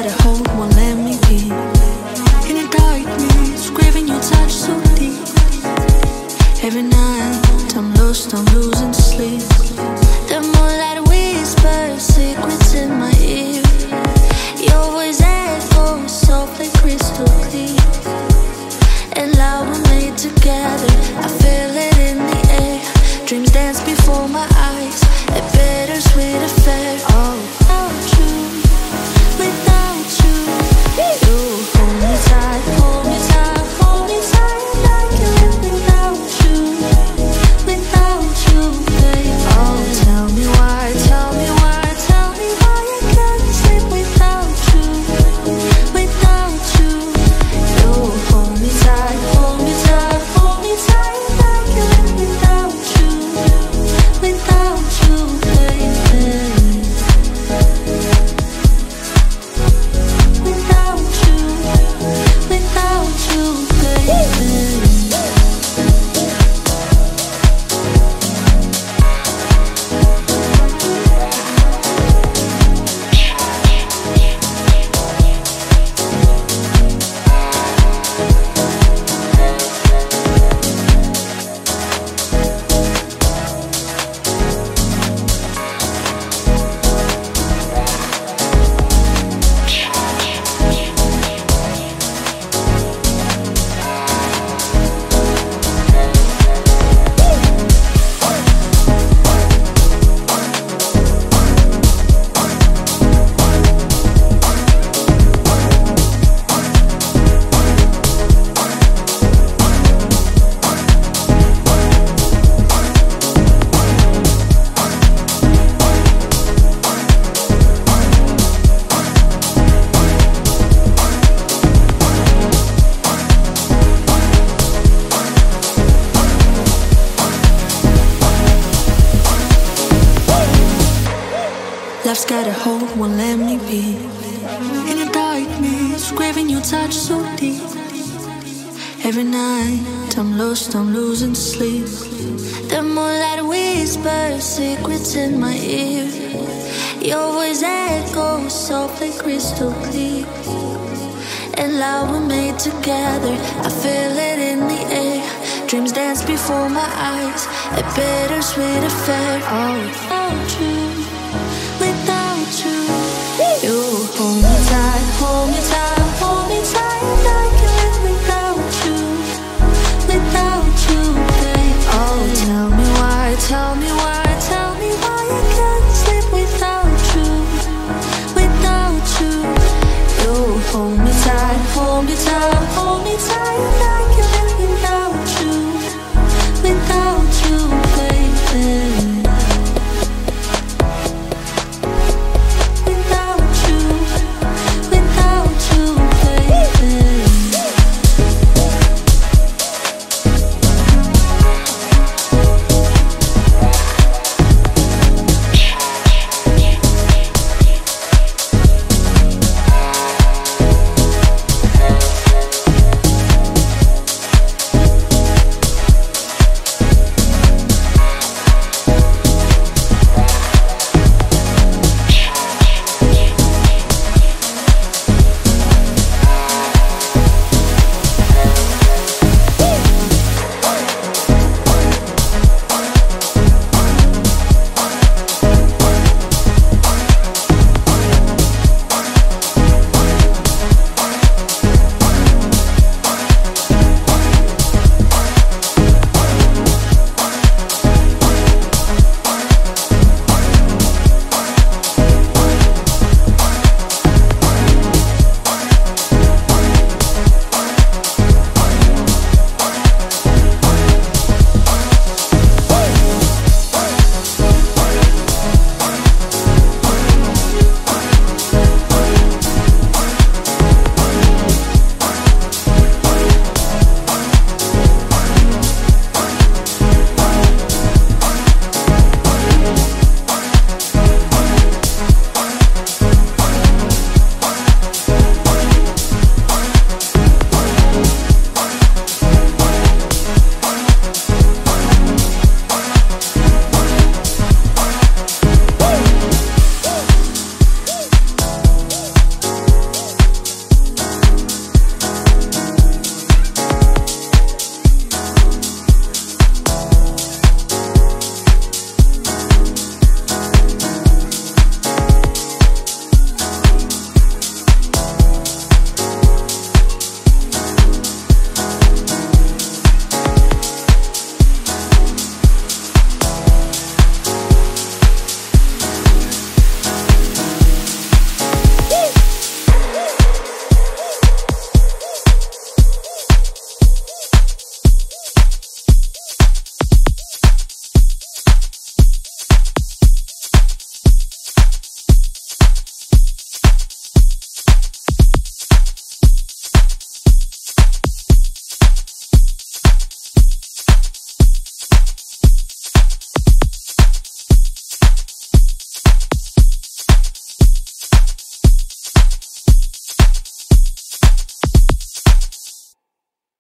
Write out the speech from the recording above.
got a hold, won't let me be. In the darkness, craving your touch so deep. Every night, I'm lost, I'm losing sleep. The moonlight whispers secrets in my ear. Your voice echoes softly, crystal clear. And loud we're made together, I feel it in the air. Dreams dance before my eyes, a bittersweet affair. Oh, without you, without you, you hold me tight, hold me tight, hold me tight. I can't live without you, babe. Oh, tell me why, tell me why, tell me why I can't sleep without you, without you. You hold me tight, hold me tight, hold me tight. I can't live without you, baby. Without you, baby. Love's got a hold, won't let me be. In the darkness, craving your touch so deep. Every night, I'm lost, I'm losing sleep. The moonlight whispers secrets in my ear. Your voice echoes softly, crystal clear. And loud we're made together, I feel it in the air. Dreams dance before my eyes, a bittersweet affair. Oh, without you, without you, you hold me tight, hold me tight, hold me tight. I can't live without you, babe. Oh, tell me why, tell me why, tell me why I can't sleep without you, without you. You hold me tight, hold me tight, hold me tight. I can't live without you, without